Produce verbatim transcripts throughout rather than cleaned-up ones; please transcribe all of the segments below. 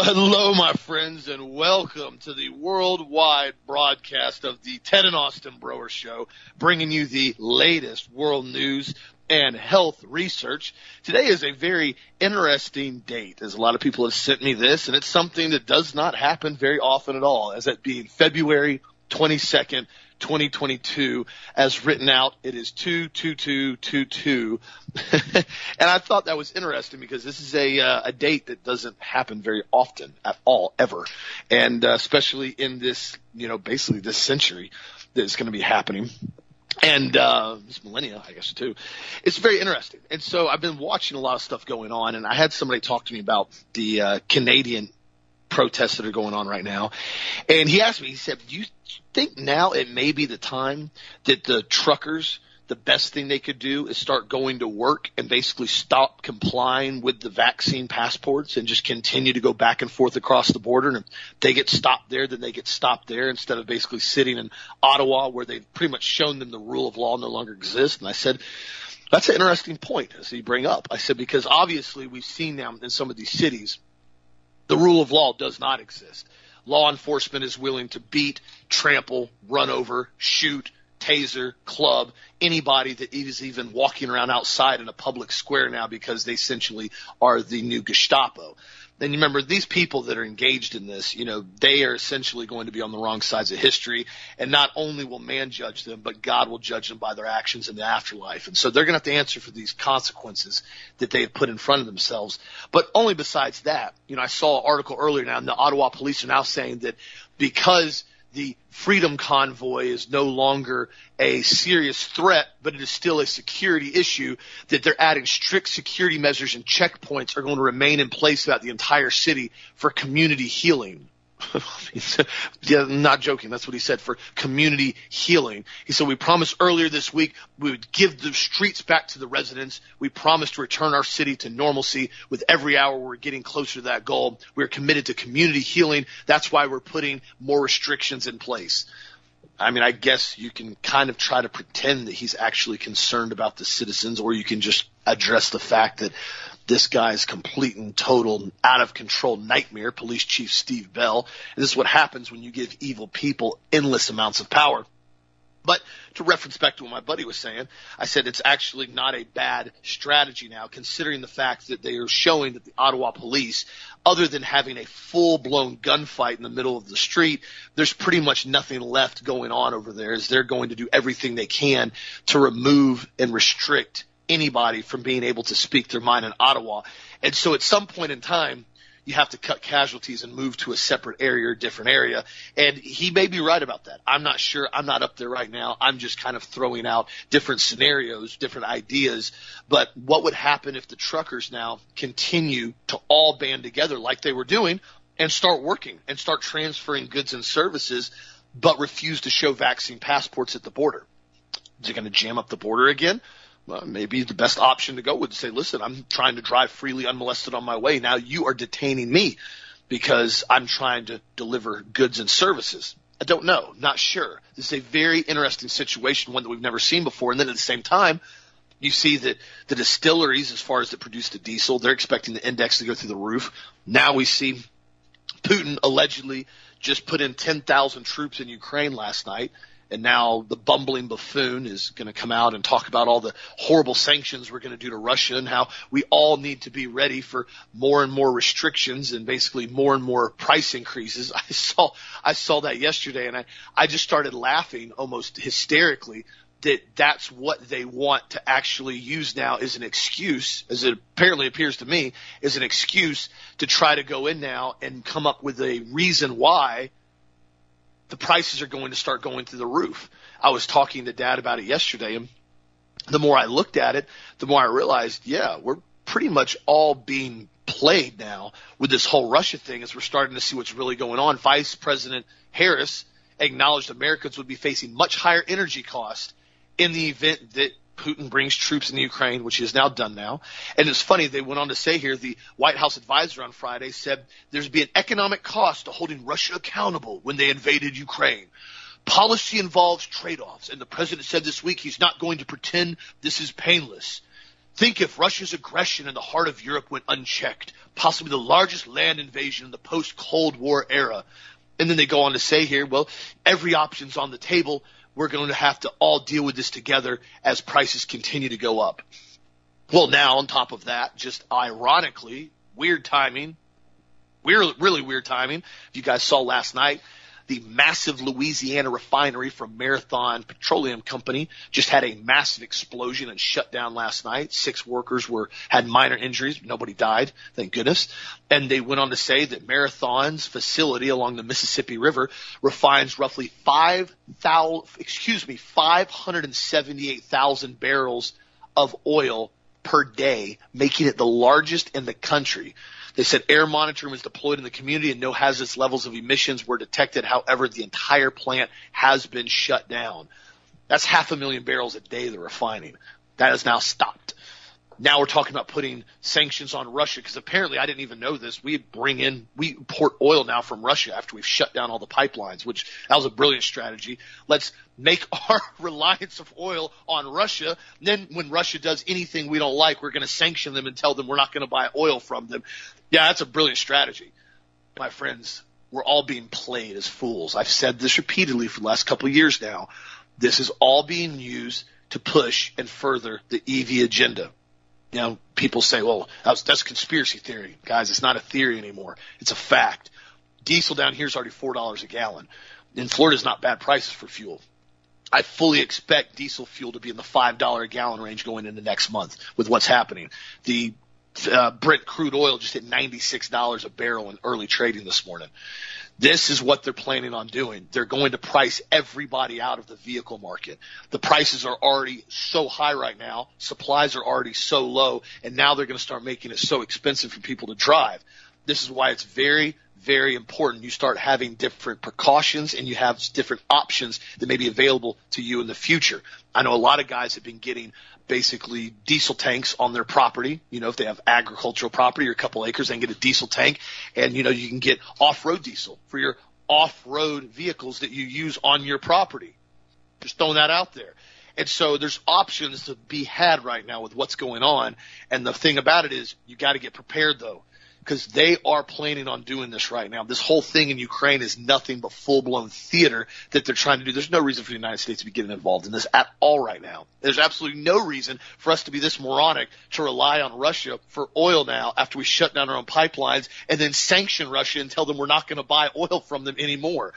Well, hello, my friends, and welcome to the worldwide broadcast of the Ted and Austin Broer Show, bringing you the latest world news and health research. Today is a very interesting date, as a lot of people have sent me this, and it's something that does not happen very often at all, as it being February twenty-second, twenty twenty-two, as written out. It is two two two two two. And I thought that was interesting because this is a uh, a date that doesn't happen very often at all, ever. And uh, especially in this, you know, basically this century that is going to be happening. And uh, this millennia, I guess, too. It's very interesting. And so I've been watching a lot of stuff going on, and I had somebody talk to me about the uh, Canadian protests that are going on right now. And he asked me, he said, do you think now it may be the time that the truckers, the best thing they could do is start going to work and basically stop complying with the vaccine passports and just continue to go back and forth across the border? And if they get stopped there, then they get stopped there, instead of basically sitting in Ottawa where they've pretty much shown them the rule of law no longer exists. And I said, that's an interesting point, as you bring up. I said, because obviously we've seen now in some of these cities, the rule of law does not exist. Law enforcement is willing to beat, trample, run over, shoot, taser, club anybody that is even walking around outside in a public square now, because they essentially are the new Gestapo. Then you remember, these people that are engaged in this, you know, they are essentially going to be on the wrong sides of history. And not only will man judge them, but God will judge them by their actions in the afterlife. And so they're going to have to answer for these consequences that they have put in front of themselves. But only besides that, you know, I saw an article earlier now, and the Ottawa police are now saying that because the Freedom Convoy is no longer a serious threat, but it is still a security issue, that they're adding strict security measures, and checkpoints are going to remain in place throughout the entire city for community healing. Yeah, I'm not joking. That's what he said, for community healing. He said, we promised earlier this week we would give the streets back to the residents. We promised to return our city to normalcy. With every hour we're getting closer to that goal. We're committed to community healing. That's why we're putting more restrictions in place. I mean, I guess you can kind of try to pretend that he's actually concerned about the citizens, or you can just address the fact that this guy's complete and total out of control nightmare, Police Chief Steve Bell. And this is what happens when you give evil people endless amounts of power. But to reference back to what my buddy was saying, I said it's actually not a bad strategy now, considering the fact that they are showing that the Ottawa police, other than having a full-blown gunfight in the middle of the street, there's pretty much nothing left going on over there, as they're going to do everything they can to remove and restrict anybody from being able to speak their mind in Ottawa. And so at some point in time, you have to cut casualties and move to a separate area or different area. And he may be right about that. I'm not sure. I'm not up there right now. I'm just kind of throwing out different scenarios, different ideas. But what would happen if the truckers now continue to all band together like they were doing and start working and start transferring goods and services, but refuse to show vaccine passports at the border? Is it going to jam up the border again? Well, maybe the best option to go would say, listen, I'm trying to drive freely unmolested on my way. Now you are detaining me because I'm trying to deliver goods and services. I don't know. Not sure. This is a very interesting situation, one that we've never seen before. And then at the same time, you see that the distilleries, as far as that produce the diesel, they're expecting the index to go through the roof. Now we see Putin allegedly just put in ten thousand troops in Ukraine last night. And now the bumbling buffoon is going to come out and talk about all the horrible sanctions we're going to do to Russia, and how we all need to be ready for more and more restrictions and basically more and more price increases. I saw I saw that yesterday, and I, I just started laughing almost hysterically that that's what they want to actually use now as an excuse, as it apparently appears to me, as an excuse to try to go in now and come up with a reason why the prices are going to start going through the roof. I was talking to Dad about it yesterday, and the more I looked at it, the more I realized, yeah, we're pretty much all being played now with this whole Russia thing, as we're starting to see what's really going on. Vice President Harris acknowledged Americans would be facing much higher energy costs in the event that Putin brings troops in the Ukraine, which he has now done now. And it's funny, they went on to say here, the White House advisor on Friday said there's be an economic cost to holding Russia accountable when they invaded Ukraine. Policy involves trade-offs, and the president said this week he's not going to pretend this is painless. Think if Russia's aggression in the heart of Europe went unchecked, possibly the largest land invasion in the post-Cold War era. And then they go on to say here, well, every option's on the table. We're going to have to all deal with this together as prices continue to go up. Well, now on top of that, just ironically, weird timing, weird, really weird timing. If you guys saw last night, the massive Louisiana refinery from Marathon Petroleum Company just had a massive explosion and shut down last night. Six workers were had minor injuries. Nobody died, thank goodness. And they went on to say that Marathon's facility along the Mississippi River refines roughly five thousand, excuse me, five hundred seventy-eight thousand barrels of oil per day, making it the largest in the country. They said air monitoring was deployed in the community and no hazardous levels of emissions were detected. However, the entire plant has been shut down. That's half a million barrels a day they're refining. That has now stopped. Now we're talking about putting sanctions on Russia because apparently I didn't even know this. We bring in, we import oil now from Russia after we've shut down all the pipelines, which that was a brilliant strategy. Let's make our reliance of oil on Russia. And then when Russia does anything we don't like, we're going to sanction them and tell them we're not going to buy oil from them. Yeah, that's a brilliant strategy. My friends, we're all being played as fools. I've said this repeatedly for the last couple of years now. This is all being used to push and further the E V agenda. You know, people say, well, that's, that's conspiracy theory. Guys, it's not a theory anymore. It's a fact. Diesel down here is already four dollars a gallon. In Florida, it's not bad prices for fuel. I fully expect diesel fuel to be in the five dollars a gallon range going into next month with what's happening. The uh, Brent crude oil just hit ninety-six dollars a barrel in early trading this morning. This is what they're planning on doing. They're going to price everybody out of the vehicle market. The prices are already so high right now. Supplies are already so low, and now they're going to start making it so expensive for people to drive. This is why it's very, very important you start having different precautions and you have different options that may be available to you in the future. I know a lot of guys have been getting basically diesel tanks on their property. You know, if they have agricultural property or a couple acres, they can get a diesel tank. And, you know, you can get off-road diesel for your off-road vehicles that you use on your property. Just throwing that out there. And so there's options to be had right now with what's going on. And the thing about it is you got to get prepared, though, because they are planning on doing this right now. This whole thing in Ukraine is nothing but full-blown theater that they're trying to do. There's no reason for the United States to be getting involved in this at all right now. There's absolutely no reason for us to be this moronic to rely on Russia for oil now after we shut down our own pipelines and then sanction Russia and tell them we're not going to buy oil from them anymore.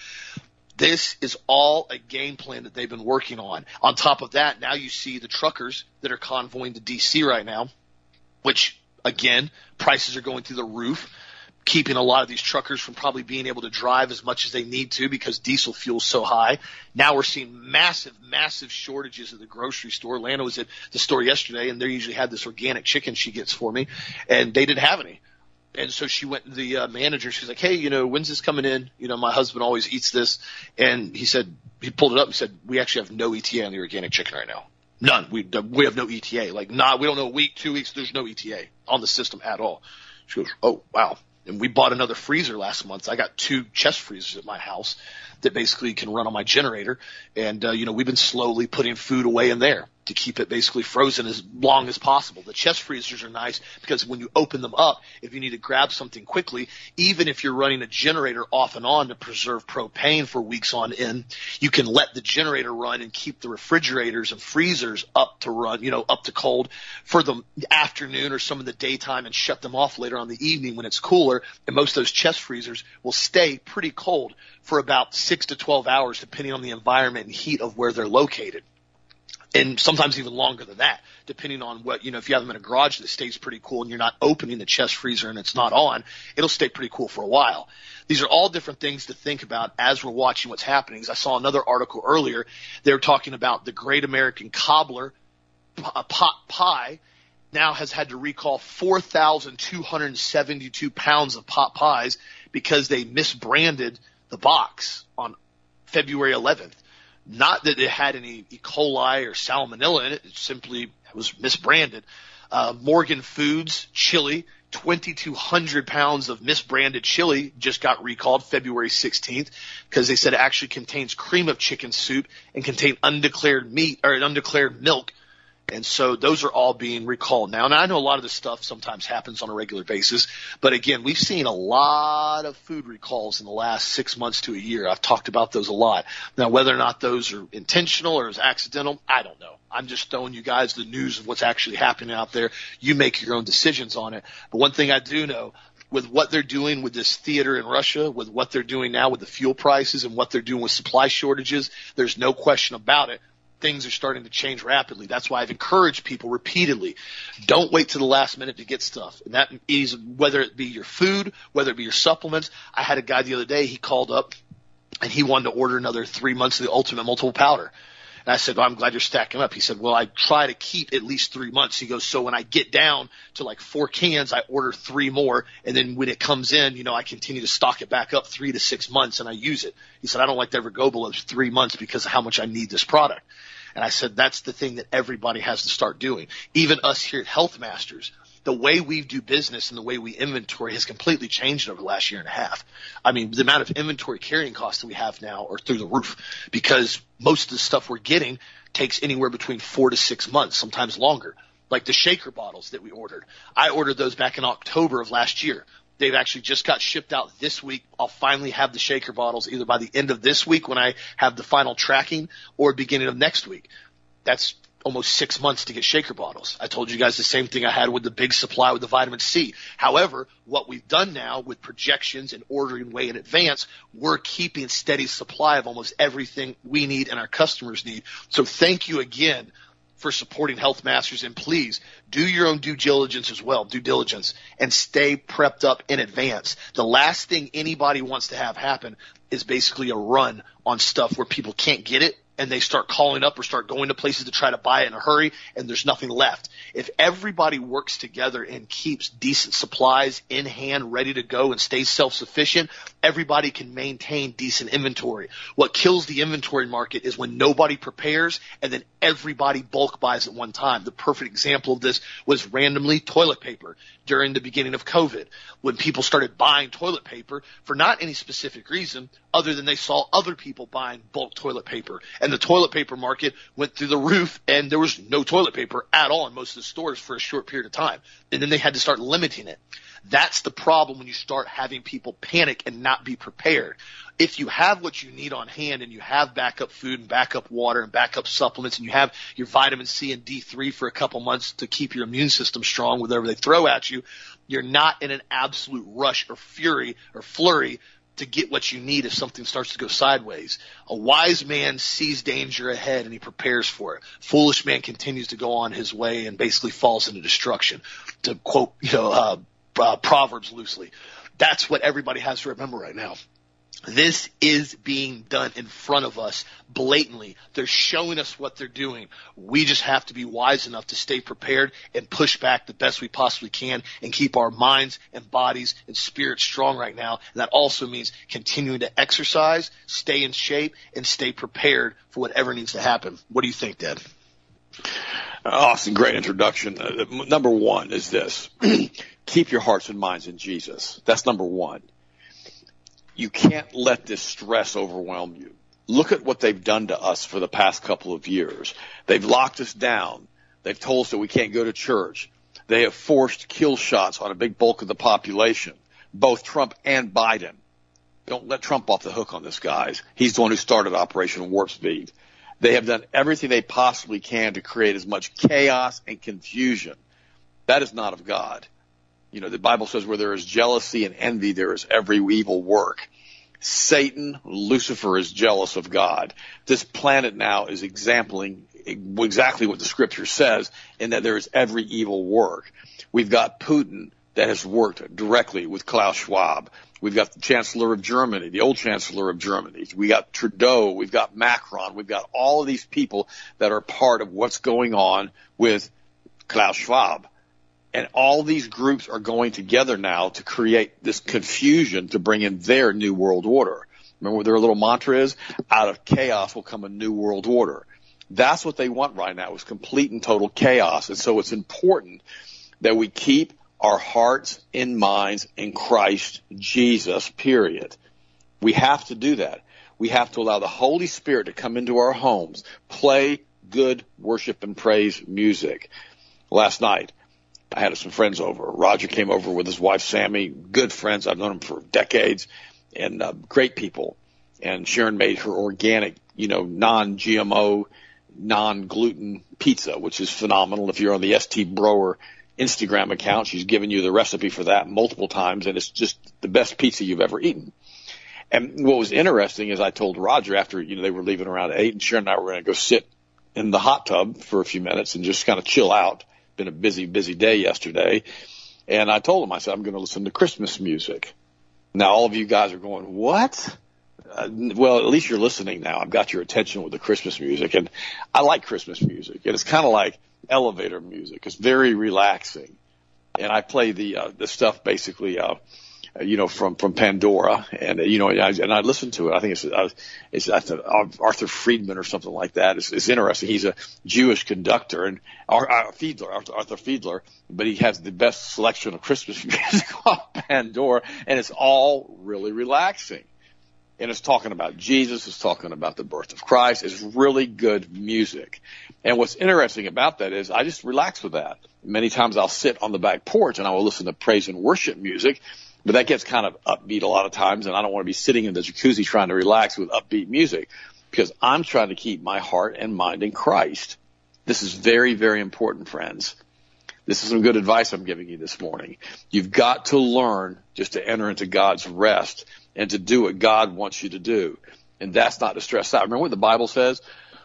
This is all a game plan that they've been working on. On top of that, now you see the truckers that are convoying to D C right now, which – again, prices are going through the roof, keeping a lot of these truckers from probably being able to drive as much as they need to because diesel fuel is so high. Now we're seeing massive, massive shortages at the grocery store. Lana was at the store yesterday, and they usually had this organic chicken she gets for me, and they didn't have any. And so she went to the uh, manager. She's like, hey, you know, when's this coming in? You know, my husband always eats this. And he said, he pulled it up and said, we actually have no E T A on the organic chicken right now. None. We we have no E T A. Like, not, we don't know a week, two weeks, there's no E T A on the system at all. She goes, oh, wow. And we bought another freezer last month. I got two chest freezers at my house that basically can run on my generator. And, uh, you know, we've been slowly putting food away in there to keep it basically frozen as long as possible. The chest freezers are nice because when you open them up, if you need to grab something quickly, even if you're running a generator off and on to preserve propane for weeks on end, you can let the generator run and keep the refrigerators and freezers up to run, you know, up to cold for the afternoon or some of the daytime and shut them off later on the evening when it's cooler. And most of those chest freezers will stay pretty cold for about six to twelve hours, depending on the environment and heat of where they're located. And sometimes even longer than that, depending on what, you know, if you have them in a garage that stays pretty cool and you're not opening the chest freezer and it's not on, it'll stay pretty cool for a while. These are all different things to think about as we're watching what's happening. As I saw another article earlier, they were talking about the Great American Cobbler pot pie now has had to recall four thousand two hundred seventy-two pounds of pot pies because they misbranded the box on February eleventh. Not that it had any E. coli or salmonella in it. It simply was misbranded. Uh, Morgan Foods chili, twenty-two hundred pounds of misbranded chili just got recalled February sixteenth because they said it actually contains cream of chicken soup and contained undeclared meat or undeclared milk. And so those are all being recalled now. Now, I know a lot of this stuff sometimes happens on a regular basis, but again, we've seen a lot of food recalls in the last six months to a year. I've talked about those a lot. Now, whether or not those are intentional or is accidental, I don't know. I'm just throwing you guys the news of what's actually happening out there. You make your own decisions on it. But one thing I do know, with what they're doing with this theater in Russia, with what they're doing now with the fuel prices and what they're doing with supply shortages, there's no question about it. Things are starting to change rapidly. That's why I've encouraged people repeatedly, don't wait to the last minute to get stuff. And that is whether it be your food, whether it be your supplements. I had a guy the other day, he called up and he wanted to order another three months of the Ultimate Multiple Powder. And I said, well, I'm glad you're stacking up. He said, well, I try to keep at least three months. He goes, so when I get down to like four cans, I order three more. And then when it comes in, you know, I continue to stock it back up three to six months and I use it. He said, I don't like to ever go below three months because of how much I need this product. And I said, that's the thing that everybody has to start doing. Even us here at Health Masters, the way we do business and the way we inventory has completely changed over the last year and a half. I mean, the amount of inventory carrying costs that we have now are through the roof because most of the stuff we're getting takes anywhere between four to six months, sometimes longer. Like the shaker bottles that we ordered. I ordered those back in October of last year. They've actually just got shipped out this week. I'll finally have the shaker bottles either by the end of this week when I have the final tracking or beginning of next week. That's almost six months to get shaker bottles. I told you guys the same thing I had with the big supply with the vitamin C. However, what we've done now with projections and ordering way in advance, we're keeping steady supply of almost everything we need and our customers need. So thank you again for supporting Health Masters, and please do your own due diligence as well, due diligence, and stay prepped up in advance. The last thing anybody wants to have happen is basically a run on stuff where people can't get it and they start calling up or start going to places to try to buy it in a hurry and there's nothing left. If everybody works together and keeps decent supplies in hand, ready to go, and stays self-sufficient, everybody can maintain decent inventory. What kills the inventory market is when nobody prepares and then everybody bulk buys at one time. The perfect example of this was randomly toilet paper during the beginning of COVID, when people started buying toilet paper for not any specific reason other than they saw other people buying bulk toilet paper. And the toilet paper market went through the roof and there was no toilet paper at all in most of the stores for a short period of time. And then they had to start limiting it. That's the problem when you start having people panic and not be prepared. If you have what you need on hand and you have backup food and backup water and backup supplements and you have your vitamin C and D three for a couple months to keep your immune system strong, whatever they throw at you, you're not in an absolute rush or fury or flurry to get what you need if something starts to go sideways. A wise man sees danger ahead and he prepares for it. Foolish man continues to go on his way and basically falls into destruction. To quote, you know, uh, uh, Proverbs loosely. That's what everybody has to remember right now. This is being done in front of us blatantly. They're showing us what they're doing. We just have to be wise enough to stay prepared and push back the best we possibly can and keep our minds and bodies and spirits strong right now. And that also means continuing to exercise, stay in shape, and stay prepared for whatever needs to happen. What do you think, Dad? Austin, great introduction. Uh, number one is this. Keep your hearts and minds in Jesus. That's number one. You can't let this stress overwhelm you. Look at what they've done to us for the past couple of years. They've locked us down. They've told us that we can't go to church. They have forced kill shots on a big bulk of the population, both Trump and Biden. Don't let Trump off the hook on this, guys. He's the one who started Operation Warp Speed. They have done everything they possibly can to create as much chaos and confusion. That is not of God. You know, the Bible says where there is jealousy and envy, there is every evil work. Satan, Lucifer, is jealous of God. This planet now is exempling exactly what the scripture says, in that there is every evil work. We've got Putin that has worked directly with Klaus Schwab. We've got the Chancellor of Germany, the old Chancellor of Germany. We got Trudeau. We've got Macron. We've got all of these people that are part of what's going on with Klaus Schwab. And all these groups are going together now to create this confusion to bring in their new world order. Remember what their little mantra is? Out of chaos will come a new world order. That's what they want right now, is complete and total chaos. And so it's important that we keep our hearts and minds in Christ Jesus, period. We have to do that. We have to allow the Holy Spirit to come into our homes, play good worship and praise music. Last night, I had some friends over. Roger came over with his wife, Sammy, good friends. I've known them for decades, and uh, great people. And Sharon made her organic, you know, non-G M O, non-gluten pizza, which is phenomenal. If you're on the S T Brower Instagram account, she's given you the recipe for that multiple times, and it's just the best pizza you've ever eaten. And what was interesting is I told Roger after, you know, they were leaving around eight, and Sharon and I were going to go sit in the hot tub for a few minutes and just kind of chill out. Been a busy, busy day yesterday. And I told him, I said, I'm going to listen to Christmas music. Now, all of you guys are going, what? Uh, well, at least you're listening now. I've got your attention with the Christmas music. And I like Christmas music. And it's kind of like elevator music. It's very relaxing. And I play the, uh, the stuff basically, uh, you know, from, from Pandora. And, uh, you know, and I, and I listen to it. I think it's, uh, it's uh, Arthur Friedman or something like that. It's, it's interesting. He's a Jewish conductor and our, our Fiedler, Arthur, Arthur Fiedler, but he has the best selection of Christmas music on Pandora. And it's all really relaxing. And it's talking about Jesus. It's talking about the birth of Christ. It's really good music. And what's interesting about that is I just relax with that. Many times I'll sit on the back porch and I will listen to praise and worship music. But that gets kind of upbeat a lot of times, and I don't want to be sitting in the jacuzzi trying to relax with upbeat music because I'm trying to keep my heart and mind in Christ. This is very, very important, friends. This is some good advice I'm giving you this morning. You've got to learn just to enter into God's rest and to do what God wants you to do. And that's not to stress out. Remember what the Bible says?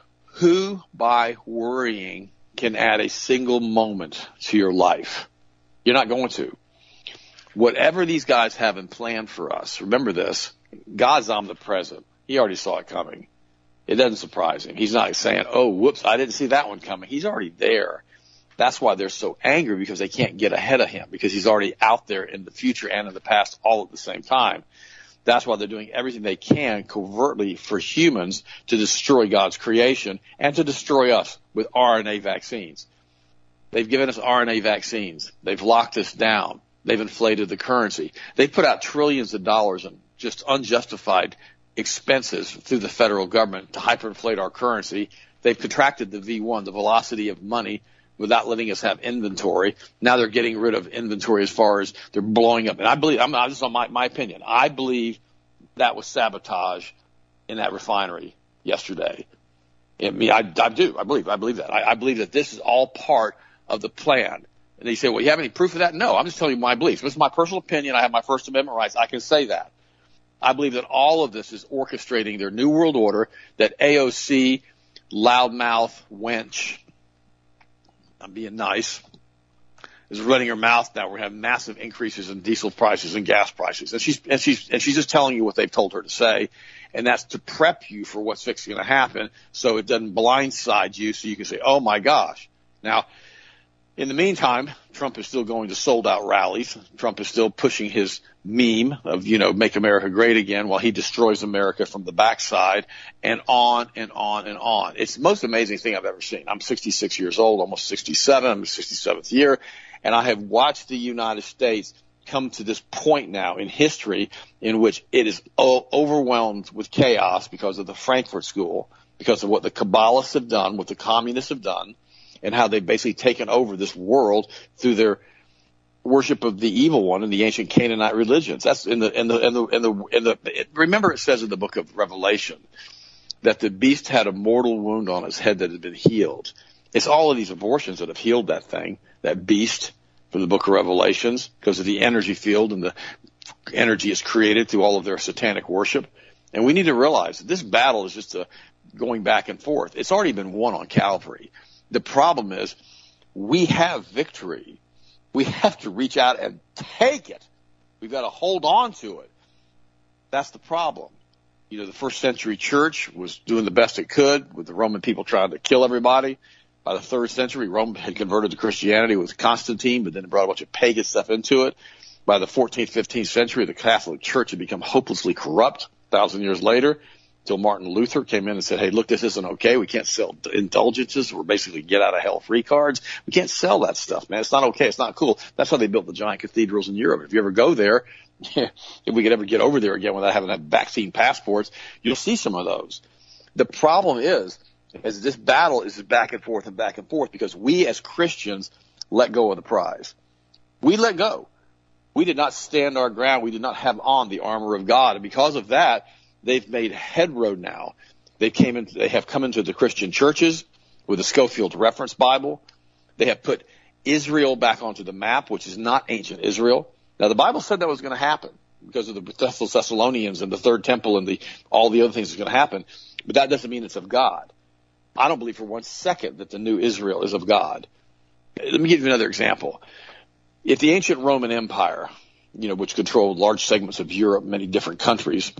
Who by worrying can add a single moment to your life? You're not going to. Whatever these guys have in plan for us, remember this, God's omnipresent. He already saw it coming. It doesn't surprise him. He's not saying, oh, whoops, I didn't see that one coming. He's already there. That's why they're so angry, because they can't get ahead of him, because he's already out there in the future and in the past all at the same time. That's why they're doing everything they can covertly for humans to destroy God's creation and to destroy us with R N A vaccines. They've given us R N A vaccines. They've locked us down. They've inflated the currency. They put out trillions of dollars in just unjustified expenses through the federal government to hyperinflate our currency. They've contracted the V one, the velocity of money, without letting us have inventory. Now they're getting rid of inventory as far as they're blowing up. And I believe, I'm just on my, my opinion, I believe that was sabotage in that refinery yesterday. I mean, I, I do. I believe. I believe that. I, I believe that this is all part of the plan. And they say, well, you have any proof of that? No, I'm just telling you my beliefs. This is my personal opinion. I have my First Amendment rights. I can say that. I believe that all of this is orchestrating their New World Order, that A O C, loudmouth, wench, I'm being nice, is running her mouth now. We're going to have massive increases in diesel prices and gas prices. And she's, and she's, and she's just telling you what they've told her to say. And that's to prep you for what's fixing to happen so it doesn't blindside you so you can say, oh, my gosh. Now, in the meantime, Trump is still going to sold-out rallies. Trump is still pushing his meme of, you know, make America great again while he destroys America from the backside, and on and on and on. It's the most amazing thing I've ever seen. I'm sixty-six years old, almost sixty-seven. I'm in the sixty-seventh year, and I have watched the United States come to this point now in history in which it is o- overwhelmed with chaos because of the Frankfurt School, because of what the Kabbalists have done, what the communists have done, and how they've basically taken over this world through their worship of the evil one and the ancient Canaanite religions. That's in the in the in the in the, in the it, remember it says in the book of Revelation that the beast had a mortal wound on his head that had been healed. It's all of these abortions that have healed that thing, that beast from the book of Revelations, because of the energy field and the energy is created through all of their satanic worship. And we need to realize that this battle is just a going back and forth. It's already been won on Calvary. The problem is we have victory. We have to reach out and take it. We've got to hold on to it. That's the problem. You know, the first century church was doing the best it could with the Roman people trying to kill everybody. By the third century, Rome had converted to Christianity with Constantine, but then it brought a bunch of pagan stuff into it. By the fourteenth, fifteenth century, the Catholic Church had become hopelessly corrupt a thousand years later, until Martin Luther came in and said, hey, look, this isn't okay. We can't sell indulgences. We're basically get out of hell free cards. We can't sell that stuff, man. It's not okay. It's not cool. That's how they built the giant cathedrals in Europe. If you ever go there, if we could ever get over there again without having to have vaccine passports, you'll see some of those. The problem is As this battle is back and forth and back and forth because we as Christians let go of the prize. We let go. We did not stand our ground. We did not have on the armor of God. And because of that, they've made headroad now. They came in, they have come into the Christian churches with the Schofield Reference Bible. They have put Israel back onto the map, which is not ancient Israel. Now, the Bible said that was going to happen because of the Thessalonians and the third temple and the all the other things that's going to happen. But that doesn't mean it's of God. I don't believe for one second that the new Israel is of God. Let me give you another example. If the ancient Roman Empire, you know, which controlled large segments of Europe, many different countries,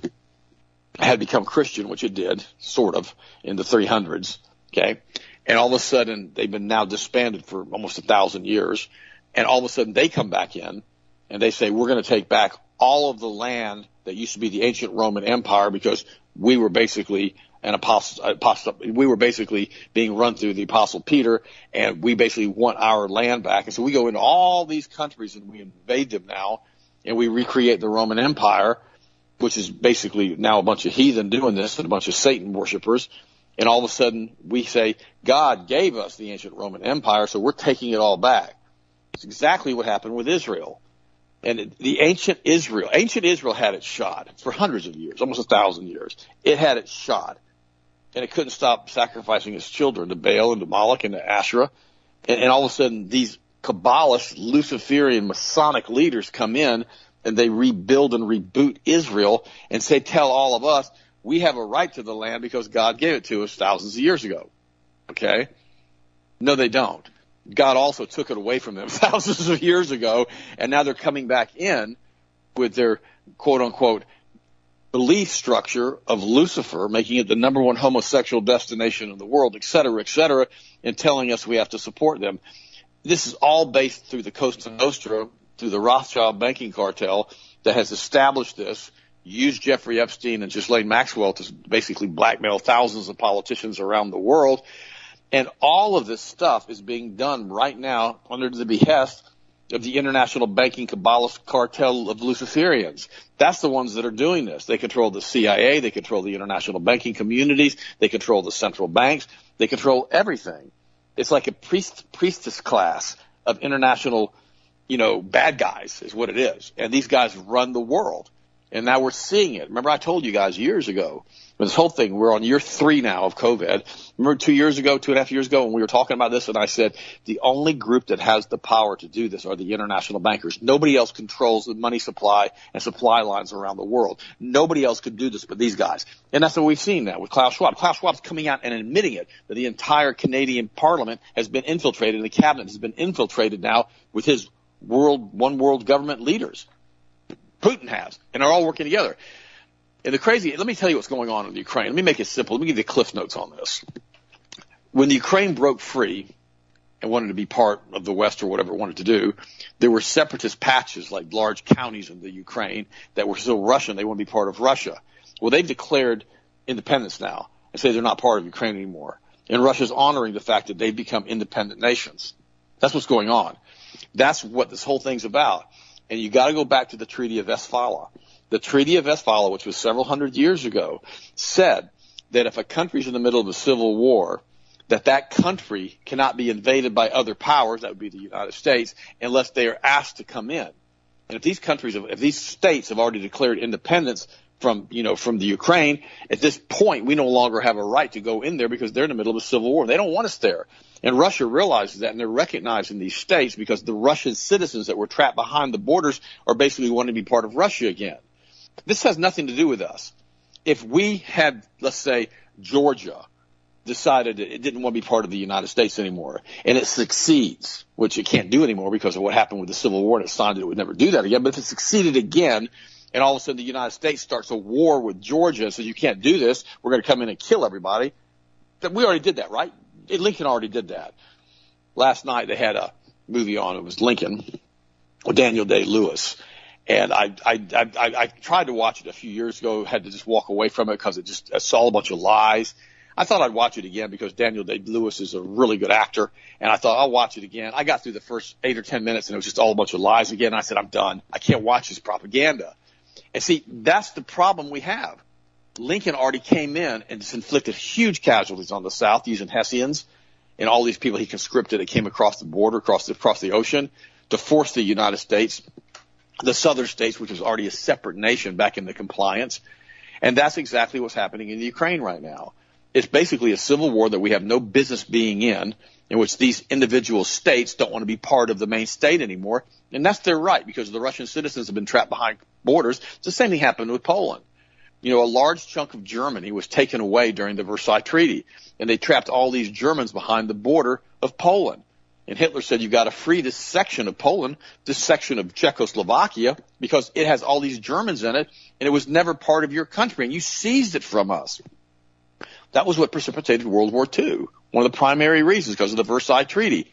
had become Christian, which it did, sort of, in the three hundreds, okay, and all of a sudden they've been now disbanded for almost a thousand years, and all of a sudden they come back in and they say, we're going to take back all of the land that used to be the ancient Roman Empire because we were basically an apostle, apostle, we were basically being run through the Apostle Peter, and we basically want our land back. And so we go into all these countries and we invade them now, and we recreate the Roman Empire, which is basically now a bunch of heathen doing this and a bunch of Satan worshipers. And all of a sudden we say, God gave us the ancient Roman Empire, so we're taking it all back. It's exactly what happened with Israel. And the ancient Israel, ancient Israel had its shot for hundreds of years, almost a thousand years. It had its shot. And it couldn't stop sacrificing its children to Baal and to Moloch and to Asherah. And, and all of a sudden, these Kabbalist, Luciferian, Masonic leaders come in and they rebuild and reboot Israel and say, tell all of us, we have a right to the land because God gave it to us thousands of years ago. Okay? No, they don't. God also took it away from them thousands of years ago, and now they're coming back in with their quote-unquote belief structure of Lucifer, making it the number one homosexual destination in the world, et cetera, et cetera, and telling us we have to support them. This is all based through the Cosa Nostra, through the Rothschild banking cartel that has established this, used Jeffrey Epstein and Ghislaine Maxwell to basically blackmail thousands of politicians around the world. And all of this stuff is being done right now under the behest of the international banking Kabbalist cartel of Luciferians. That's the ones that are doing this. They control the C I A. They control the international banking communities. They control the central banks. They control everything. It's like a priest, priestess class of international, you know, bad guys is what it is. And these guys run the world. And now we're seeing it. Remember I told you guys years ago, this whole thing, we're on year three now of COVID. Remember two years ago, two and a half years ago when we were talking about this, and I said the only group that has the power to do this are the international bankers. Nobody else controls the money supply and supply lines around the world. Nobody else could do this but these guys. And that's what we've seen now with Klaus Schwab. Klaus Schwab's coming out and admitting it, that the entire Canadian Parliament has been infiltrated, and the cabinet has been infiltrated now with his world, one world government leaders. Putin has, and they're all working together. And the crazy, let me tell you what's going on in Ukraine. Let me make it simple. Let me give you the cliff notes on this. When the Ukraine broke free and wanted to be part of the West or whatever it wanted to do, there were separatist patches, like large counties in the Ukraine, that were still Russian. They want to be part of Russia. Well, they've declared independence now and say they're not part of Ukraine anymore. And Russia's honoring the fact that they've become independent nations. That's what's going on. That's what this whole thing's about. And you got to go back to the Treaty of Westphalia. The Treaty of Westphalia, which was several hundred years ago, said that if a country's in the middle of a civil war, that that country cannot be invaded by other powers, that would be the United States, unless they are asked to come in. And if these countries, if these states have already declared independence from, you know, from the Ukraine, at this point we no longer have a right to go in there because they're in the middle of a civil war. They don't want us there. And Russia realizes that, and they're recognizing these states because the Russian citizens that were trapped behind the borders are basically wanting to be part of Russia again. This has nothing to do with us. If we had, let's say, Georgia decided that it didn't want to be part of the United States anymore, and it succeeds, which it can't do anymore because of what happened with the Civil War, and it signed it would never do that again, but if it succeeded again, and all of a sudden the United States starts a war with Georgia and says, you can't do this, we're going to come in and kill everybody, we already did that, right? Lincoln already did that. Last night they had a movie on, it was Lincoln, with Daniel Day-Lewis. And I, I, I, I tried to watch it a few years ago, had to just walk away from it because it just, I saw a bunch of lies. I thought I'd watch it again because Daniel Day-Lewis is a really good actor. And I thought I'll watch it again. I got through the first eight or ten minutes and it was just all a bunch of lies again. And I said, I'm done. I can't watch this propaganda. And see, that's the problem we have. Lincoln already came in and just inflicted huge casualties on the South using Hessians and all these people he conscripted that came across the border, across the, across the ocean to force the United States, the southern states, which was already a separate nation, back into compliance. And that's exactly what's happening in Ukraine right now. It's basically a civil war that we have no business being in, in which these individual states don't want to be part of the main state anymore. And that's their right, because the Russian citizens have been trapped behind borders. It's the same thing happened with Poland. You know, a large chunk of Germany was taken away during the Versailles Treaty, and they trapped all these Germans behind the border of Poland. And Hitler said, you've got to free this section of Poland, this section of Czechoslovakia, because it has all these Germans in it, and it was never part of your country, and you seized it from us. That was what precipitated World War Two, one of the primary reasons, because of the Versailles Treaty.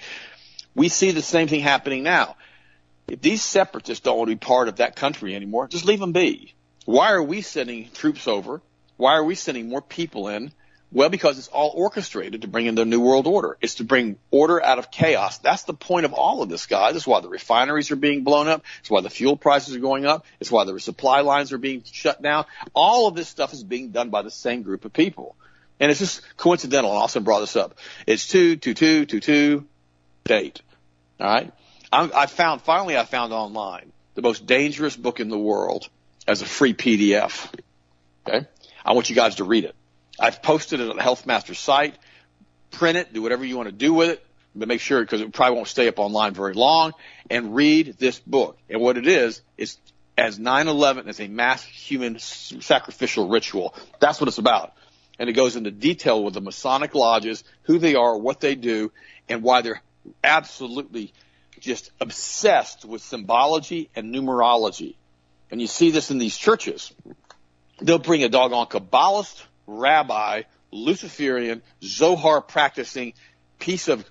We see the same thing happening now. If these separatists don't want to be part of that country anymore, just leave them be. Why are we sending troops over? Why are we sending more people in? Well, because it's all orchestrated to bring in the New World Order. It's to bring order out of chaos. That's the point of all of this, guys. That's why the refineries are being blown up. It's why the fuel prices are going up. It's why the supply lines are being shut down. All of this stuff is being done by the same group of people. And it's just coincidental, and Austin brought this up. It's two, two, two, two, two, date. All right? I, I found, finally I found online the most dangerous book in the world as a free P D F. Okay? I want you guys to read it. I've posted it on the Health Master site. Print it, do whatever you want to do with it, but make sure, because it probably won't stay up online very long, and read this book. And what it is, is as nine eleven as a mass human sacrificial ritual. That's what it's about. And it goes into detail with the Masonic lodges, who they are, what they do, and why they're absolutely just obsessed with symbology and numerology. And you see this in these churches. They'll bring a doggone Kabbalist, rabbi, Luciferian, Zohar practicing piece of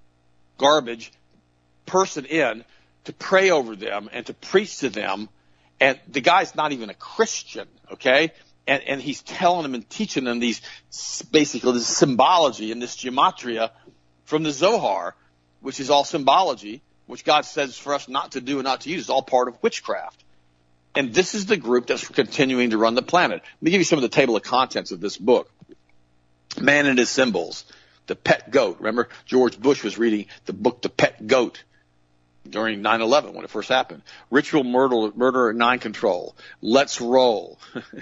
garbage person in to pray over them and to preach to them. And the guy's not even a Christian, okay? And, and he's telling them and teaching them these, basically this symbology and this gematria from the Zohar, which is all symbology, which God says for us not to do and not to use. It's all part of witchcraft. And this is the group that's continuing to run the planet. Let me give you some of the table of contents of this book. Man and His Symbols, the pet goat. Remember, George Bush was reading the book The Pet Goat during nine eleven when it first happened. Ritual Murder, murder and Mind Control. Let's Roll.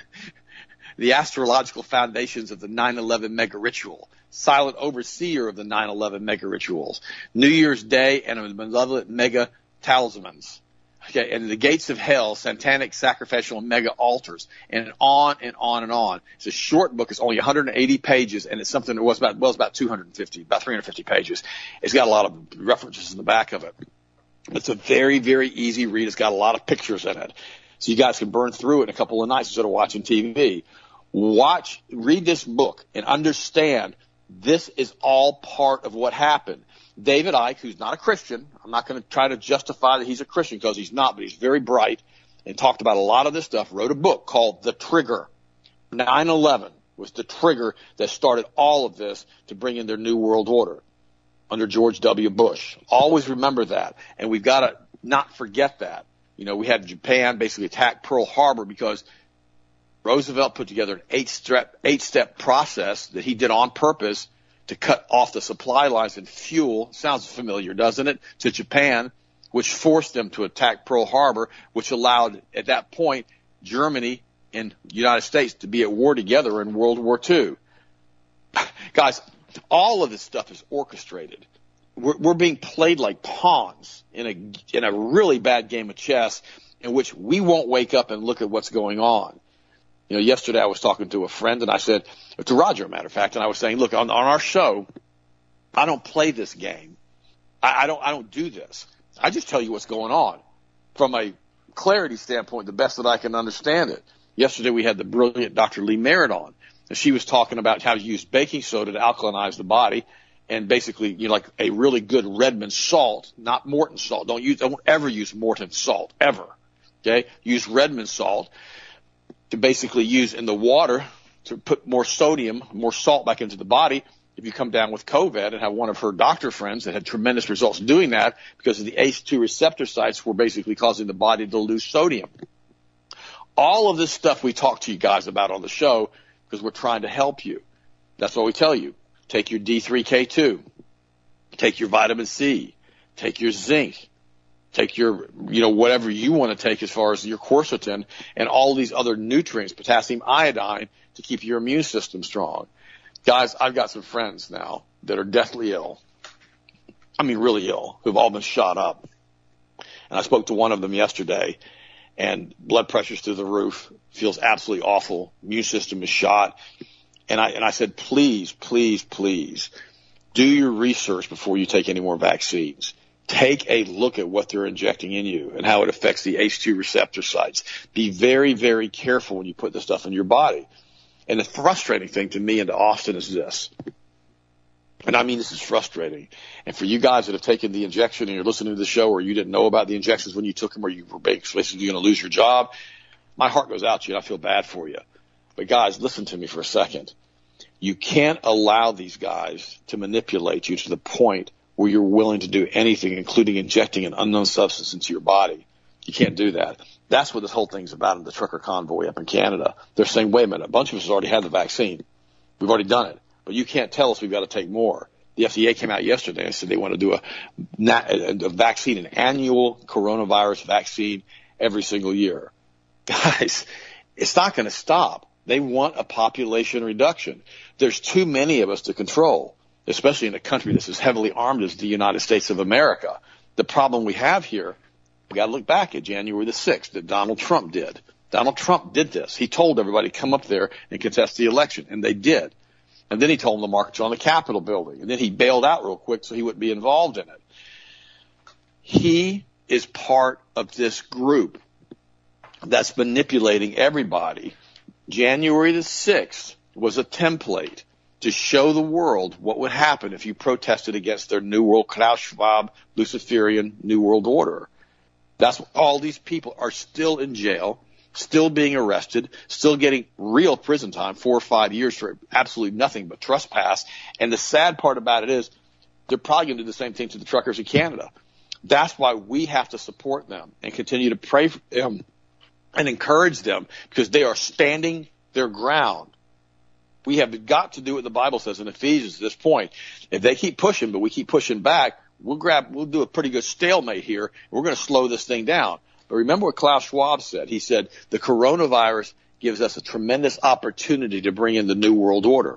The Astrological Foundations of the nine eleven Mega Ritual. Silent Overseer of the nine eleven Mega Rituals. New Year's Day and the Malevolent Mega Talismans. Okay, and the Gates of Hell, Satanic Sacrificial Mega Altars, and on and on and on. It's a short book. It's only one hundred eighty pages, and it's something that was about, well, it's about two hundred fifty, about three hundred fifty pages. It's got a lot of references in the back of it. It's a very, very easy read. It's got a lot of pictures in it. So you guys can burn through it in a couple of nights instead of watching T V. Watch, read this book and understand this is all part of what happened. David Icke, who's not a Christian, I'm not going to try to justify that he's a Christian because he's not, but he's very bright and talked about a lot of this stuff, wrote a book called The Trigger. nine eleven was the trigger that started all of this to bring in their New World Order under George W. Bush. Always remember that. And we've got to not forget that. You know, we had Japan basically attack Pearl Harbor because Roosevelt put together an eight-step, eight-step process that he did on purpose to cut off the supply lines and fuel. Sounds familiar, doesn't it? To Japan, which forced them to attack Pearl Harbor, which allowed, at that point, Germany and the United States to be at war together in World War Two. Guys, all of this stuff is orchestrated. We're, we're being played like pawns in a, in a really bad game of chess in which we won't wake up and look at what's going on. You know, yesterday I was talking to a friend, and I said, to Roger, a matter of fact, and I was saying, look, on, on our show, I don't play this game. I, I don't, I don't do this. I just tell you what's going on from a clarity standpoint, the best that I can understand it. Yesterday we had the brilliant Doctor Lee Merritt on, and she was talking about how to use baking soda to alkalinize the body, and basically, you know, like a really good Redmond salt, not Morton salt. Don't use, don't ever use Morton salt, ever. Okay? Use Redmond salt to basically use in the water to put more sodium, more salt back into the body. If you come down with COVID, and have one of her doctor friends that had tremendous results doing that because of the A C E two receptor sites were basically causing the body to lose sodium. All of this stuff we talk to you guys about on the show because we're trying to help you. That's what we tell you. Take your D three K two. Take your vitamin C. Take your zinc. Take your, you know, whatever you want to take as far as your quercetin and all these other nutrients, potassium iodine, to keep your immune system strong. Guys, I've got some friends now that are deathly ill. I mean, really ill, who've all been shot up. And I spoke to one of them yesterday, and blood pressure's through the roof, feels absolutely awful. Immune system is shot. And I, and I said, please, please, please do your research before you take any more vaccines. Take a look at what they're injecting in you and how it affects the A C E two receptor sites. Be very, very careful when you put this stuff in your body. And the frustrating thing to me and to Austin is this. And I mean, this is frustrating. And for you guys that have taken the injection and you're listening to the show, or you didn't know about the injections when you took them, or you were basically going to lose your job, my heart goes out to you and I feel bad for you. But guys, listen to me for a second. You can't allow these guys to manipulate you to the point where you're willing to do anything, including injecting an unknown substance into your body. You can't do that. That's what this whole thing's about in the trucker convoy up in Canada. They're saying, wait a minute, a bunch of us already had the vaccine. We've already done it. But you can't tell us we've got to take more. The F D A came out yesterday and said they want to do a, a vaccine, an annual coronavirus vaccine every single year. Guys, it's not going to stop. They want a population reduction. There's too many of us to control, especially in a country that's as heavily armed as the United States of America. The problem we have here, we got to look back at January the sixth that Donald Trump did. Donald Trump did this. He told everybody, come up there and contest the election, and they did. And then he told them to march on the Capitol building, and then he bailed out real quick so he wouldn't be involved in it. He is part of this group that's manipulating everybody. January the sixth was a template to show the world what would happen if you protested against their New World, Klaus Schwab, Luciferian New World Order. That's what all these people are still in jail, still being arrested, still getting real prison time, four or five years for absolutely nothing but trespass. And the sad part about it is they're probably going to do the same thing to the truckers in Canada. That's why we have to support them and continue to pray for them and encourage them, because they are standing their ground. We have got to do what the Bible says in Ephesians at this point. If they keep pushing, but we keep pushing back, we'll grab, we'll do a pretty good stalemate here. We're going to slow this thing down. But remember what Klaus Schwab said. He said, the coronavirus gives us a tremendous opportunity to bring in the New World Order.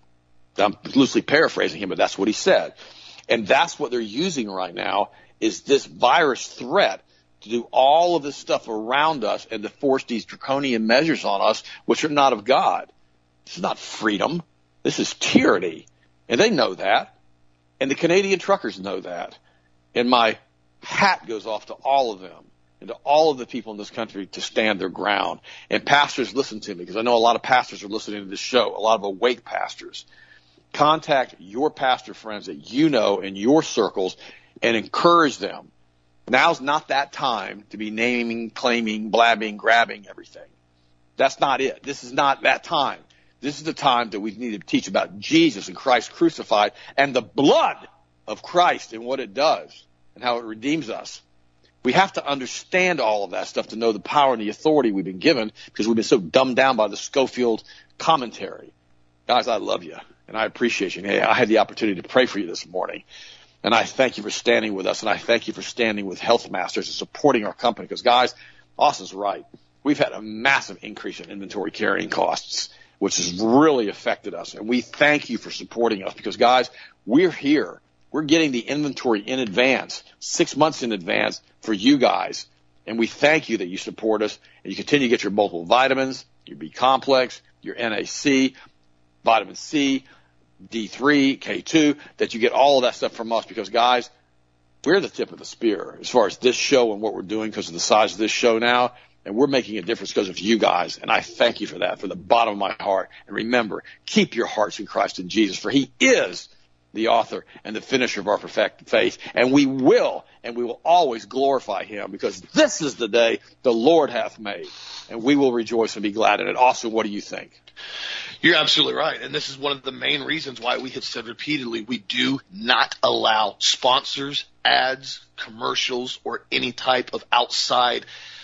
I'm loosely paraphrasing him, but that's what he said. And that's what they're using right now, is this virus threat to do all of this stuff around us and to force these draconian measures on us, which are not of God. This is not freedom. This is tyranny. And they know that. And the Canadian truckers know that. And my hat goes off to all of them and to all of the people in this country to stand their ground. And pastors, listen to me, because I know a lot of pastors are listening to this show, a lot of awake pastors. Contact your pastor friends that you know in your circles and encourage them. Now's not that time to be naming, claiming, blabbing, grabbing everything. That's not it. This is not that time. This is the time that we need to teach about Jesus and Christ crucified and the blood of Christ and what it does and how it redeems us. We have to understand all of that stuff to know the power and the authority we've been given, because we've been so dumbed down by the Schofield commentary. Guys, I love you and I appreciate you. Hey, I had the opportunity to pray for you this morning. And I thank you for standing with us, and I thank you for standing with Health Masters and supporting our company. Because, guys, Austin's right. We've had a massive increase in inventory carrying costs, which has really affected us. And we thank you for supporting us because, guys, we're here. We're getting the inventory in advance, six months in advance for you guys. And we thank you that you support us, and you continue to get your multiple vitamins, your B complex, your N A C, vitamin C, D three, K two, that you get all of that stuff from us because, guys, we're the tip of the spear as far as this show and what we're doing because of the size of this show now, and we're making a difference because of you guys, and I thank you for that from the bottom of my heart. And remember, keep your hearts in Christ and Jesus, for he is the author and the finisher of our perfected faith, and we will, and we will always glorify him because this is the day the Lord hath made, and we will rejoice and be glad in it. Austin, what do you think? You're absolutely right. And this is one of the main reasons why we have said repeatedly, we do not allow sponsors, ads, commercials, or any type of outside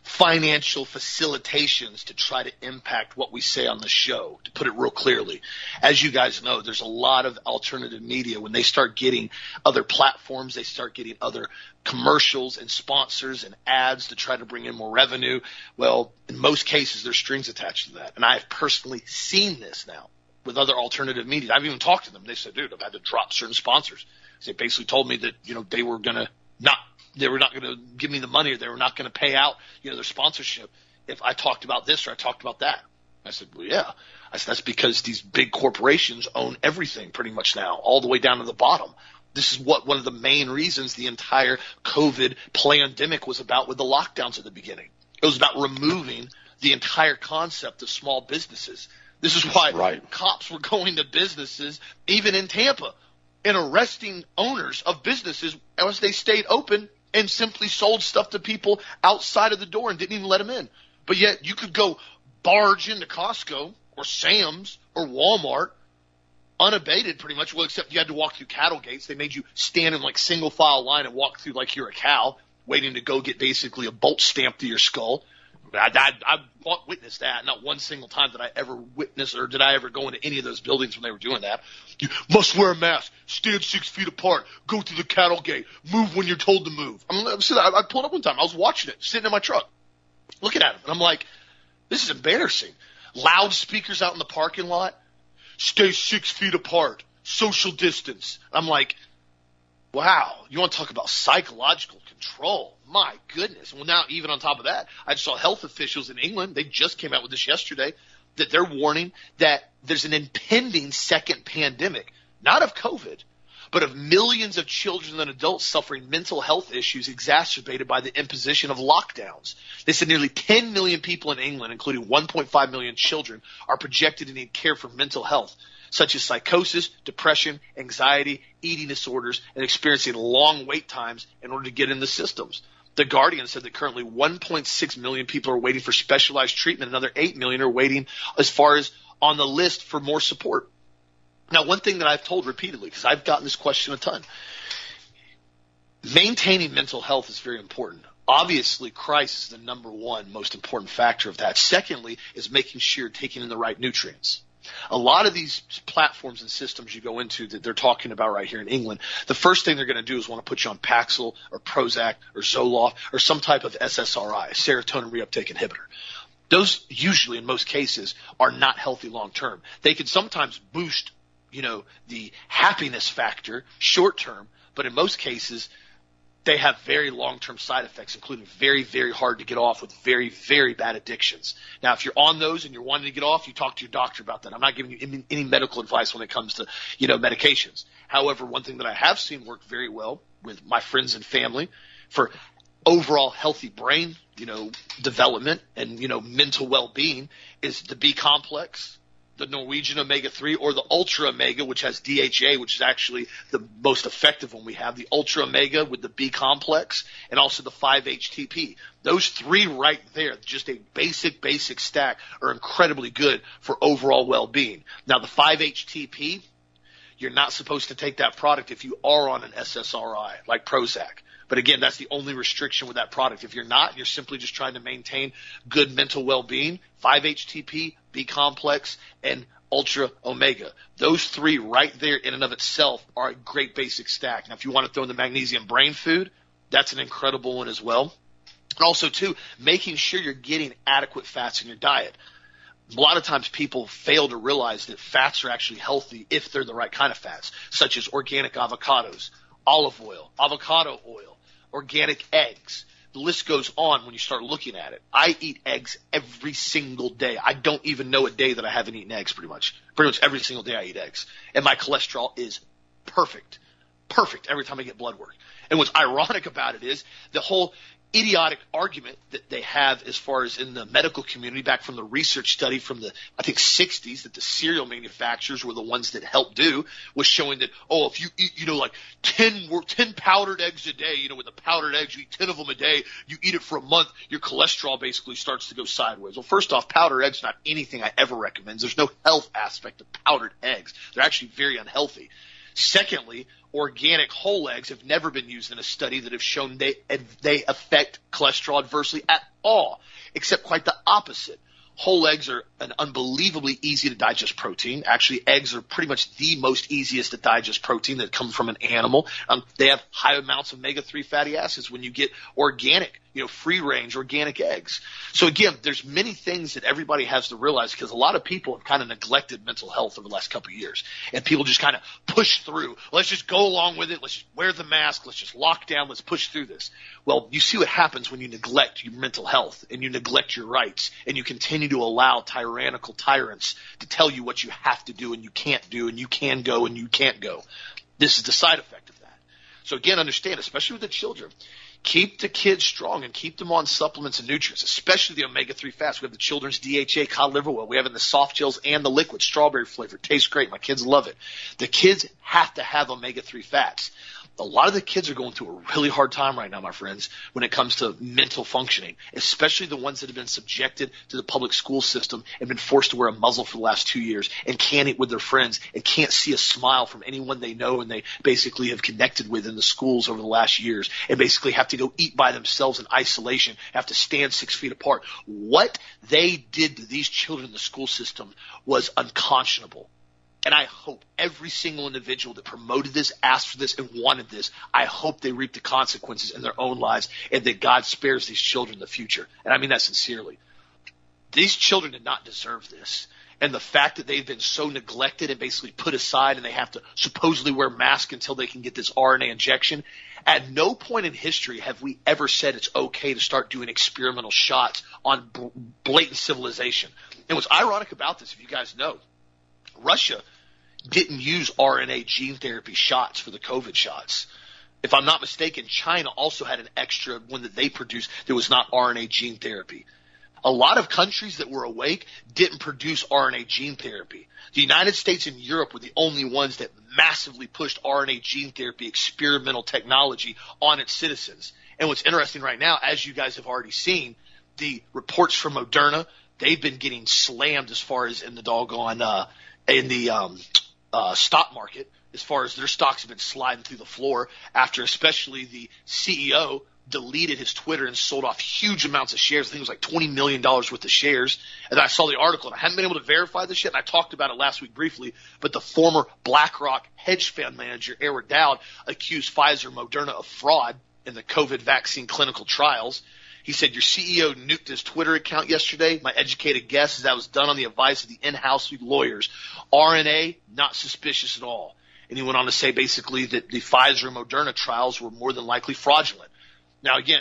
financial facilitations to try to impact what we say on the show, to put it real clearly. As you guys know, there's a lot of alternative media. When they start getting other platforms, they start getting other commercials and sponsors and ads to try to bring in more revenue. Well, in most cases, there's strings attached to that. And I've personally seen this now with other alternative media. I've even talked to them. They said, dude, I've had to drop certain sponsors. They basically told me that, you know, they were going to not They were not going to give me the money, or they were not going to pay out, you know, their sponsorship if I talked about this or I talked about that. I said, well, yeah. I said, that's because these big corporations own everything pretty much now, all the way down to the bottom. This is what one of the main reasons the entire COVID pandemic was about with the lockdowns at the beginning. It was about removing the entire concept of small businesses. This is why right. cops were going to businesses, even in Tampa, and arresting owners of businesses as they stayed open and simply sold stuff to people outside of the door and didn't even let them in. But yet you could go barge into Costco or Sam's or Walmart unabated pretty much, well, except you had to walk through cattle gates. They made you stand in like single file line and walk through like you're a cow waiting to go get basically a bolt stamped to your skull. I, I, I witnessed that. Not one single time did I ever witness or did I ever go into any of those buildings when they were doing that. You must wear a mask, stand six feet apart, go through the cattle gate, move when you're told to move. I'm, I'm sitting, I, I pulled up one time. I was watching it, sitting in my truck, looking at it. And I'm like, this is embarrassing. Loudspeakers out in the parking lot, stay six feet apart, social distance. I'm like, wow, you want to talk about psychological control? My goodness. Well, now even on top of that, I saw health officials in England, they just came out with this yesterday, that they're warning that there's an impending second pandemic, not of COVID, but of millions of children and adults suffering mental health issues exacerbated by the imposition of lockdowns. They said nearly ten million people in England, including one point five million children, are projected to need care for mental health, such as psychosis, depression, anxiety, eating disorders, and experiencing long wait times in order to get in the systems. The Guardian said that currently one point six million people are waiting for specialized treatment. Another eight million are waiting as far as on the list for more support. Now, one thing that I've told repeatedly, because I've gotten this question a ton, maintaining mental health is very important. Obviously, Christ is the number one most important factor of that. Secondly, is making sure you're taking in the right nutrients. A lot of these platforms and systems you go into that they're talking about right here in England, the first thing they're going to do is want to put you on Paxil or Prozac or Zoloft or some type of S S R I, serotonin reuptake inhibitor. Those usually, in most cases, are not healthy long term. They can sometimes boost, you know, the happiness factor short term, but in most cases, they have very long-term side effects, including very, very hard to get off with very, very bad addictions. Now, if you're on those and you're wanting to get off, you talk to your doctor about that. I'm not giving you any, any medical advice when it comes to, you know, medications. However, one thing that I have seen work very well with my friends and family for overall healthy brain, you know, development and, you know, mental well-being is the B complex, the Norwegian omega three, or the Ultra Omega, which has D H A, which is actually the most effective one we have, the Ultra Omega with the B complex, and also the five H T P. Those three right there, just a basic, basic stack, are incredibly good for overall well-being. Now, the five H T P, you're not supposed to take that product if you are on an S S R I, like Prozac. But again, that's the only restriction with that product. If you're not, you're simply just trying to maintain good mental well-being, five H T P, B complex, and Ultra Omega. Those three right there in and of itself are a great basic stack. Now, if you want to throw in the magnesium brain food, that's an incredible one as well. And also, too, making sure you're getting adequate fats in your diet. A lot of times people fail to realize that fats are actually healthy if they're the right kind of fats, such as organic avocados, olive oil, avocado oil, organic eggs. The list goes on when you start looking at it. I eat eggs every single day. I don't even know a day that I haven't eaten eggs pretty much. Pretty much every single day I eat eggs. And my cholesterol is perfect. Perfect every time I get blood work. And what's ironic about it is the whole idiotic argument that they have as far as in the medical community back from the research study from the, I think, sixties that the cereal manufacturers were the ones that helped do was showing that, oh, if you eat, you know, like ten, ten powdered eggs a day, you know, with the powdered eggs, you eat ten of them a day, you eat it for a month, your cholesterol basically starts to go sideways. Well, first off, powdered eggs not anything I ever recommend. There's no health aspect of powdered eggs. They're actually very unhealthy. Secondly, organic whole eggs have never been used in a study that have shown they they affect cholesterol adversely at all, except quite the opposite. Whole eggs are an unbelievably easy to digest protein. Actually, eggs are pretty much the most easiest to digest protein that comes from an animal. Um, they have high amounts of omega three fatty acids when you get organic, you know, free range organic eggs. So again, there's many things that everybody has to realize, because a lot of people have kind of neglected mental health over the last couple of years, and people just kind of push through. Let's just go along with it. Let's just wear the mask. Let's just lock down. Let's push through this. Well, you see what happens when you neglect your mental health and you neglect your rights and you continue to allow tyrannical tyrants to tell you what you have to do and you can't do, and you can go and you can't go. This is the side effect of that. So again, understand, especially with the children, keep the kids strong and keep them on supplements and nutrients, especially the omega three fats. We have the children's D H A cod liver oil. We have it in the soft gels and the liquid strawberry flavor. It tastes great. My kids love it. The kids have to have omega three fats. A lot of the kids are going through a really hard time right now, my friends, when it comes to mental functioning, especially the ones that have been subjected to the public school system and been forced to wear a muzzle for the last two years and can't eat with their friends and can't see a smile from anyone they know and they basically have connected with in the schools over the last years, and basically have to go eat by themselves in isolation, have to stand six feet apart. What they did to these children in the school system was unconscionable. And I hope every single individual that promoted this, asked for this, and wanted this, I hope they reap the consequences in their own lives and that God spares these children in the future. And I mean that sincerely. These children did not deserve this. And the fact that they've been so neglected and basically put aside and they have to supposedly wear masks until they can get this R N A injection, at no point in history have we ever said it's okay to start doing experimental shots on blatant civilization. And what's ironic about this, if you guys know, Russia didn't use R N A gene therapy shots for the COVID shots. If I'm not mistaken, China also had an extra one that they produced that was not R N A gene therapy. A lot of countries that were awake didn't produce R N A gene therapy. The United States and Europe were the only ones that massively pushed R N A gene therapy experimental technology on its citizens. And what's interesting right now, as you guys have already seen, the reports from Moderna, they've been getting slammed as far as in the doggone uh, – in the um, uh, stock market, as far as their stocks have been sliding through the floor after especially the C E O deleted his Twitter and sold off huge amounts of shares. I think it was like twenty million dollars worth of shares. And I saw the article, and I haven't been able to verify this yet, and I talked about it last week briefly, but the former BlackRock hedge fund manager, Eric Dowd, accused Pfizer Moderna of fraud in the COVID vaccine clinical trials. He said, your C E O nuked his Twitter account yesterday. My educated guess is that was done on the advice of the in-house lawyers. R N A, not suspicious at all. And he went on to say basically that the Pfizer and Moderna trials were more than likely fraudulent. Now, again,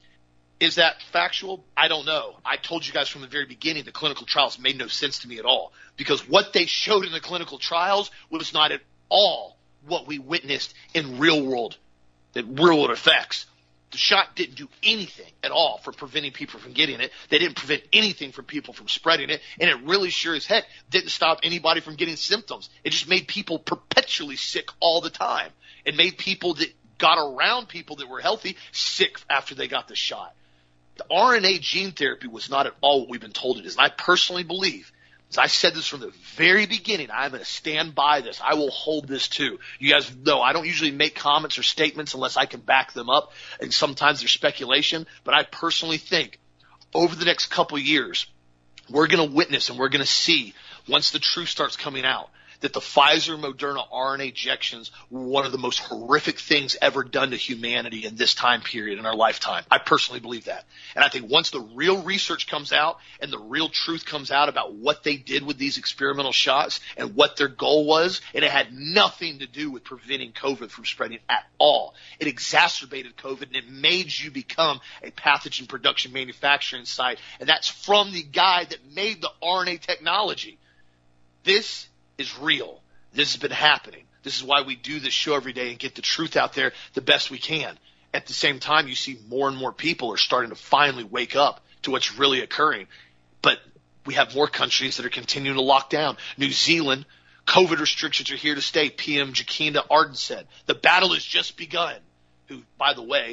is that factual? I don't know. I told you guys from the very beginning the clinical trials made no sense to me at all, because what they showed in the clinical trials was not at all what we witnessed in real world, the real world effects. The shot didn't do anything at all for preventing people from getting it. They didn't prevent anything from people from spreading it. And it really sure as heck didn't stop anybody from getting symptoms. It just made people perpetually sick all the time. It made people that got around people that were healthy sick after they got the shot. The R N A gene therapy was not at all what we've been told it is. And I personally believe, as I said this from the very beginning, I'm going to stand by this. I will hold this too. You guys know I don't usually make comments or statements unless I can back them up, and sometimes they're speculation. But I personally think over the next couple of years, we're going to witness and we're going to see, once the truth starts coming out, that the Pfizer Moderna R N A injections were one of the most horrific things ever done to humanity in this time period in our lifetime. I personally believe that. And I think once the real research comes out and the real truth comes out about what they did with these experimental shots and what their goal was, and it had nothing to do with preventing COVID from spreading at all. It exacerbated COVID, and it made you become a pathogen production manufacturing site. And that's from the guy that made the R N A technology. This is real. This has been happening. This is why we do this show every day and get the truth out there the best we can. At the same time, you see more and more people are starting to finally wake up to what's really occurring. But we have more countries that are continuing to lock down. New Zealand, COVID restrictions are here to stay. P M Jacinda Ardern said, the battle has just begun. Who, by the way,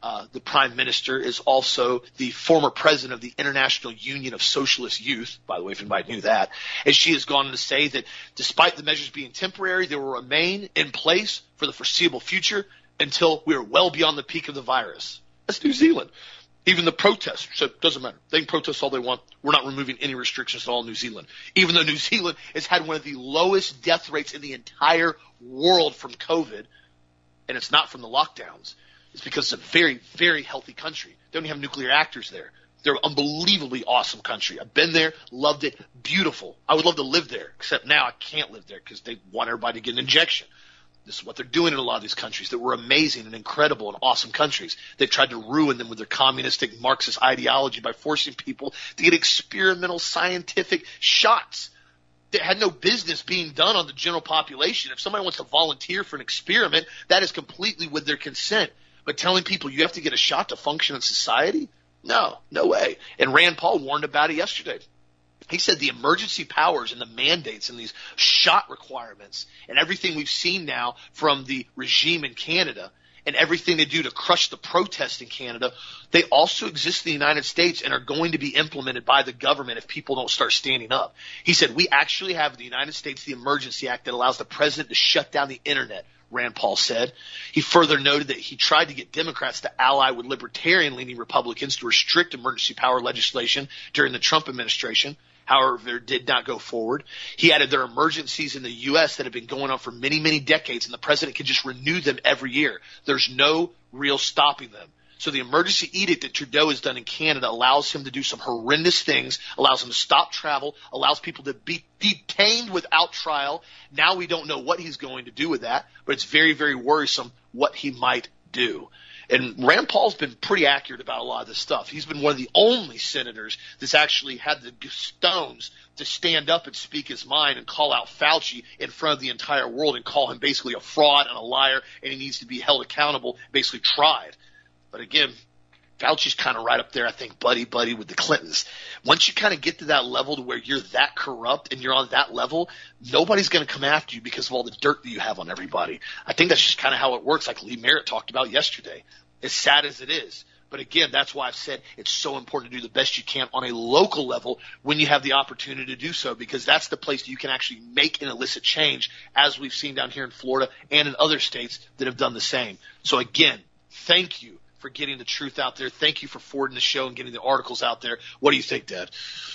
Uh, the prime minister is also the former president of the International Union of Socialist Youth, by the way, if anybody knew that. And she has gone on to say that despite the measures being temporary, they will remain in place for the foreseeable future until we are well beyond the peak of the virus. That's New Zealand. Even the protests, so it doesn't matter. They can protest all they want. We're not removing any restrictions at all in New Zealand. Even though New Zealand has had one of the lowest death rates in the entire world from COVID, and it's not from the lockdowns. It's because it's a very, very healthy country. They don't even have nuclear reactors there. They're an unbelievably awesome country. I've been there, loved it, beautiful. I would love to live there, except now I can't live there because they want everybody to get an injection. This is what they're doing in a lot of these countries that were amazing and incredible and awesome countries. They've tried to ruin them with their communistic Marxist ideology by forcing people to get experimental scientific shots that had no business being done on the general population. If somebody wants to volunteer for an experiment, that is completely with their consent. But telling people you have to get a shot to function in society? No, no way. And Rand Paul warned about it yesterday. He said the emergency powers and the mandates and these shot requirements and everything we've seen now from the regime in Canada and everything they do to crush the protest in Canada, they also exist in the United States and are going to be implemented by the government if people don't start standing up. He said we actually have in the United States the Emergency Act that allows the president to shut down the internet, Rand Paul said. He further noted that he tried to get Democrats to ally with libertarian-leaning Republicans to restrict emergency power legislation during the Trump administration. However, it did not go forward. He added there are emergencies in the U S that have been going on for many, many decades, and the president can just renew them every year. There's no real stopping them. So the emergency edict that Trudeau has done in Canada allows him to do some horrendous things, allows him to stop travel, allows people to be detained without trial. Now we don't know what he's going to do with that, but it's very, very worrisome what he might do. And Rand Paul's been pretty accurate about a lot of this stuff. He's been one of the only senators that's actually had the stones to stand up and speak his mind and call out Fauci in front of the entire world and call him basically a fraud and a liar, and he needs to be held accountable, basically tried. But again, Fauci's kind of right up there, I think, buddy-buddy with the Clintons. Once you kind of get to that level to where you're that corrupt and you're on that level, nobody's going to come after you because of all the dirt that you have on everybody. I think that's just kind of how it works, like Lee Merritt talked about yesterday, as sad as it is. But again, that's why I've said it's so important to do the best you can on a local level when you have the opportunity to do so, because that's the place that you can actually make an illicit change, as we've seen down here in Florida and in other states that have done the same. So again, thank you for getting the truth out there. Thank you for forwarding the show and getting the articles out there. What do you think, Dad?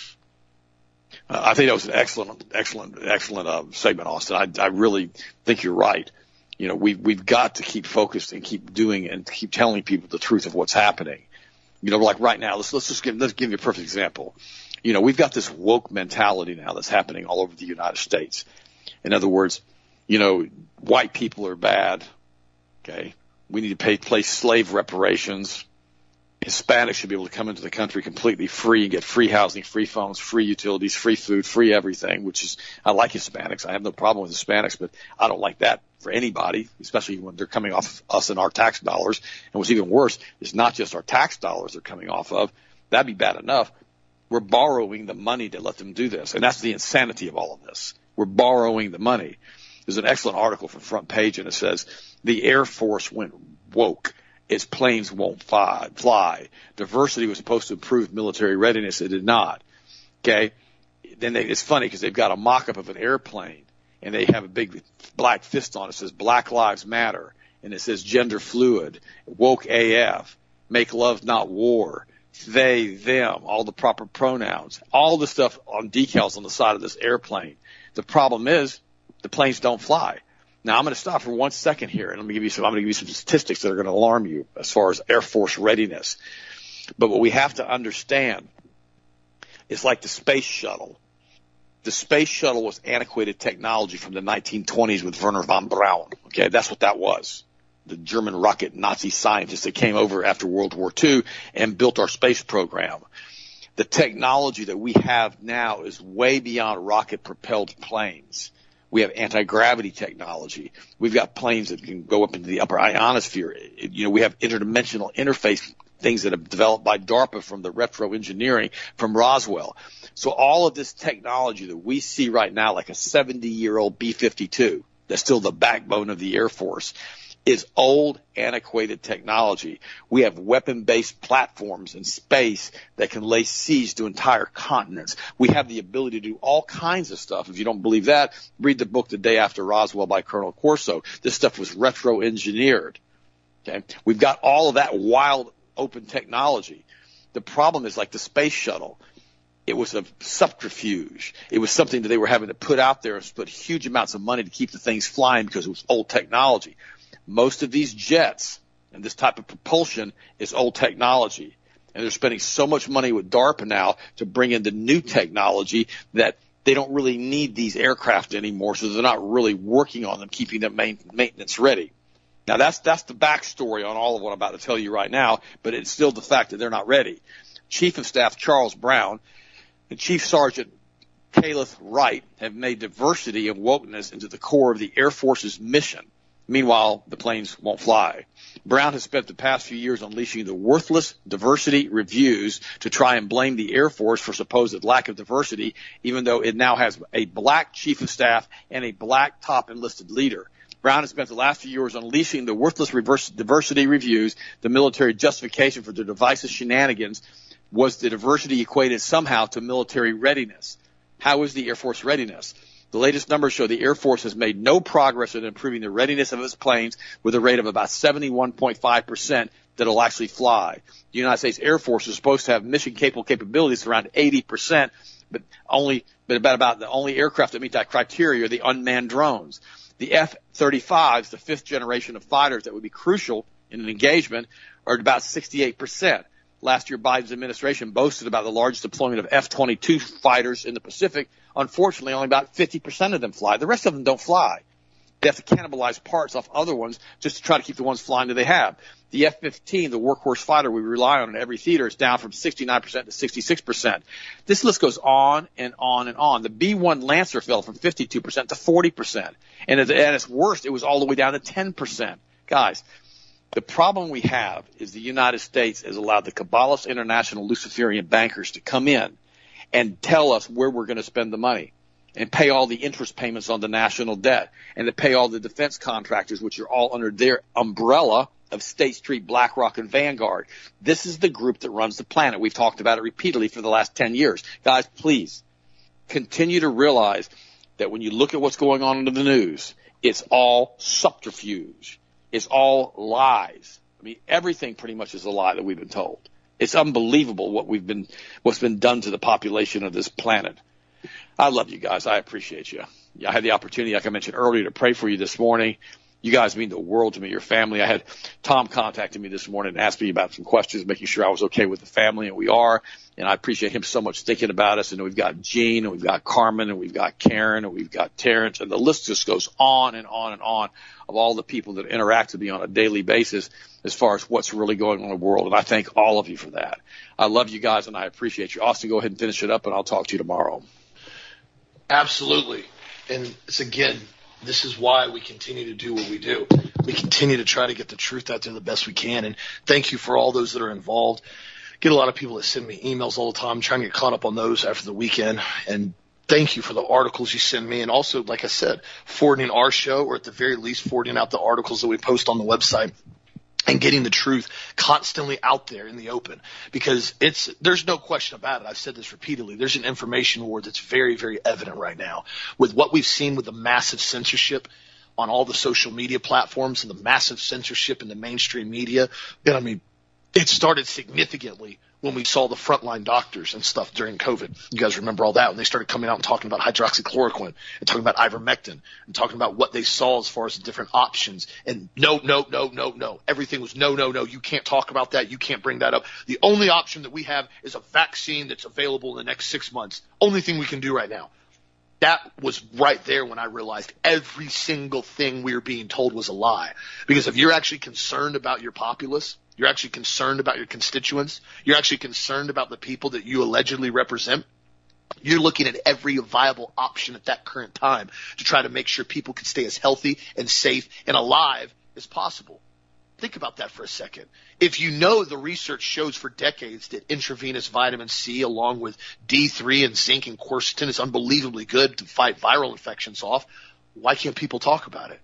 Uh, I think that was an excellent, excellent, excellent uh, segment, Austin. I, I really think you're right. You know, we've, we've got to keep focused and keep doing and keep telling people the truth of what's happening. You know, like right now, let's, let's just give, let's give you a perfect example. You know, we've got this woke mentality now that's happening all over the United States. In other words, you know, white people are bad. Okay. We need to pay, pay slave reparations. Hispanics should be able to come into the country completely free and get free housing, free phones, free utilities, free food, free everything, which is, I like Hispanics. I have no problem with Hispanics, but I don't like that for anybody, especially when they're coming off us and our tax dollars. And what's even worse is not just our tax dollars they're coming off of. That'd be bad enough. We're borrowing the money to let them do this. And that's the insanity of all of this. We're borrowing the money. There's an excellent article from Front Page, and it says, the Air Force went woke. Its planes won't fly. fly. Diversity was supposed to improve military readiness. It did not. Okay? Then they, it's funny because they've got a mock-up of an airplane, and they have a big black fist on it. It says Black Lives Matter, and it says gender fluid, woke A F, make love not war, they, them, all the proper pronouns, all the stuff on decals on the side of this airplane. The problem is the planes don't fly. Now, I'm going to stop for one second here, and let me give you some, I'm going to give you some statistics that are going to alarm you as far as Air Force readiness. But what we have to understand is like the space shuttle. The space shuttle was antiquated technology from the nineteen twenties with Wernher von Braun. Okay, that's what that was. The German rocket Nazi scientists that came over after World War Two and built our space program. The technology that we have now is way beyond rocket-propelled planes. We have anti-gravity technology. We've got planes that can go up into the upper ionosphere. You know, we have interdimensional interface things that have developed by DARPA from the retro engineering from Roswell. So all of this technology that we see right now, like a seventy-year-old B fifty-two, that's still the backbone of the Air Force, is old, antiquated technology. We have weapon-based platforms in space that can lay siege to entire continents. We have the ability to do all kinds of stuff. If you don't believe that, read the book The Day After Roswell by Colonel Corso. This stuff was retro-engineered. Okay? We've got all of that wild, open technology. The problem is like the space shuttle. It was a subterfuge. It was something that they were having to put out there and spend huge amounts of money to keep the things flying because it was old technology. Most of these jets and this type of propulsion is old technology. And they're spending so much money with DARPA now to bring in the new technology that they don't really need these aircraft anymore, so they're not really working on them, keeping them main, maintenance ready. Now, that's that's the backstory on all of what I'm about to tell you right now, but it's still the fact that they're not ready. Chief of Staff Charles Brown and Chief Sergeant Caleb Wright have made diversity and wokeness into the core of the Air Force's mission. Meanwhile, the planes won't fly. Brown has spent the past few years unleashing the worthless diversity reviews to try and blame the Air Force for supposed lack of diversity, even though it now has a black chief of staff and a black top enlisted leader. Brown has spent the last few years unleashing the worthless reverse diversity reviews. The military justification for the divisive shenanigans was the diversity equated somehow to military readiness. How is the Air Force readiness? The latest numbers show the Air Force has made no progress in improving the readiness of its planes with a rate of about seventy-one point five percent that will actually fly. The United States Air Force is supposed to have mission-capable capabilities around eighty percent, but only but about, about the only aircraft that meet that criteria are the unmanned drones. The F thirty-fives, the fifth generation of fighters that would be crucial in an engagement, are at about sixty-eight percent. Last year, Biden's administration boasted about the largest deployment of F twenty-two fighters in the Pacific. Unfortunately, only about fifty percent of them fly. The rest of them don't fly. They have to cannibalize parts off other ones just to try to keep the ones flying that they have. The F fifteen, the workhorse fighter we rely on in every theater, is down from sixty-nine percent to sixty-six percent. This list goes on and on and on. The B one Lancer fell from fifty-two percent to forty percent. And at its worst, it was all the way down to ten percent. Guys, the problem we have is the United States has allowed the Kabbalist international Luciferian bankers to come in and tell us where we're going to spend the money and pay all the interest payments on the national debt and to pay all the defense contractors, which are all under their umbrella of State Street, BlackRock, and Vanguard. This is the group that runs the planet. We've talked about it repeatedly for the last ten years. Guys, please continue to realize that when you look at what's going on in the news, it's all subterfuge. It's all lies. I mean, everything pretty much is a lie that we've been told. It's unbelievable what we've been, what's been done to the population of this planet. I love you guys. I appreciate you. I had the opportunity, like I mentioned earlier, to pray for you this morning. You guys mean the world to me, your family. I had Tom contacted me this morning and asked me about some questions, making sure I was okay with the family, and we are. And I appreciate him so much thinking about us. And we've got Gene, and we've got Carmen, and we've got Karen, and we've got Terrence, and the list just goes on and on and on of all the people that interact with me on a daily basis as far as what's really going on in the world. And I thank all of you for that. I love you guys, and I appreciate you. Austin, go ahead and finish it up, and I'll talk to you tomorrow. Absolutely. And it's, again, this is why we continue to do what we do. We continue to try to get the truth out there the best we can. And thank you for all those that are involved. Get a lot of people that send me emails all the time. I'm trying to get caught up on those after the weekend. And thank you for the articles you send me. And also, like I said, forwarding our show, or at the very least forwarding out the articles that we post on the website, and getting the truth constantly out there in the open, because it's, there's no question about it. I've said this repeatedly. There's an information war that's very, very evident right now with what we've seen with the massive censorship on all the social media platforms and the massive censorship in the mainstream media. And I mean, it started significantly when we saw the frontline doctors and stuff during COVID. You guys remember all that when they started coming out and talking about hydroxychloroquine and talking about ivermectin and talking about what they saw as far as the different options. And no, no, no, no, no. Everything was no, no, no. You can't talk about that. You can't bring that up. The only option that we have is a vaccine that's available in the next six months. Only thing we can do right now. That was right there when I realized every single thing we were being told was a lie. Because if you're actually concerned about your populace, you're actually concerned about your constituents, you're actually concerned about the people that you allegedly represent, you're looking at every viable option at that current time to try to make sure people can stay as healthy and safe and alive as possible. Think about that for a second. If you know the research shows for decades that intravenous vitamin C along with D three and zinc and quercetin is unbelievably good to fight viral infections off, why can't people talk about it?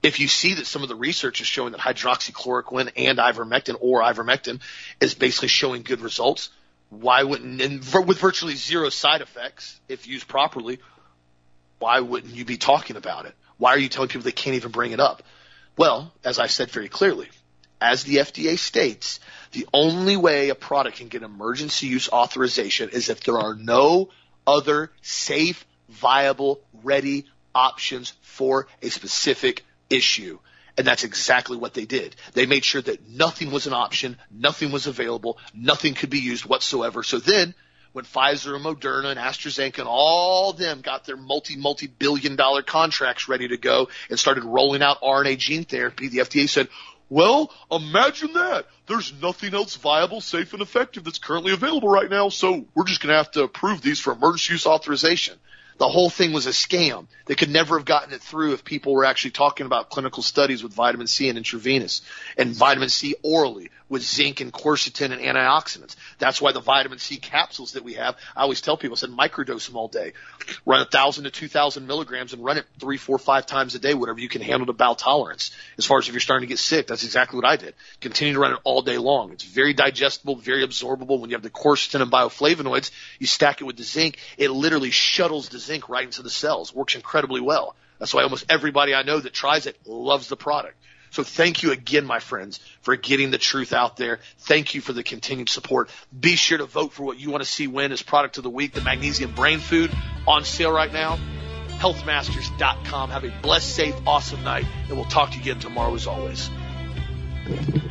If you see that some of the research is showing that hydroxychloroquine and ivermectin or ivermectin is basically showing good results, why wouldn't, and with virtually zero side effects, if used properly, why wouldn't you be talking about it? Why are you telling people they can't even bring it up? Well, as I said very clearly, as the F D A states, the only way a product can get emergency use authorization is if there are no other safe, viable, ready options for a specific issue. And that's exactly what they did. They made sure that nothing was an option, nothing was available, nothing could be used whatsoever. So then when Pfizer and Moderna and AstraZeneca and all of them got their multi, multi-billion dollar contracts ready to go and started rolling out R N A gene therapy, the F D A said, well, imagine that. There's nothing else viable, safe, and effective that's currently available right now, so we're just going to have to approve these for emergency use authorization. The whole thing was a scam. They could never have gotten it through if people were actually talking about clinical studies with vitamin C and intravenous and vitamin C orally with zinc and quercetin and antioxidants. That's why the vitamin C capsules that we have, I always tell people, I said microdose them all day. Run one thousand to two thousand milligrams and run it three, four, five times a day, whatever you can handle to bowel tolerance. As far as if you're starting to get sick, that's exactly what I did. Continue to run it all day long. It's very digestible, very absorbable. When you have the quercetin and bioflavonoids, you stack it with the zinc, it literally shuttles the zinc right into the cells. Works incredibly well. That's why almost everybody I know that tries it loves the product. So thank you again, my friends, for getting the truth out there. Thank you for the continued support. Be sure to vote for what you want to see win as product of the week, the Magnesium Brain Food, on sale right now. health masters dot com. Have a blessed, safe, awesome night, and we'll talk to you again tomorrow as always.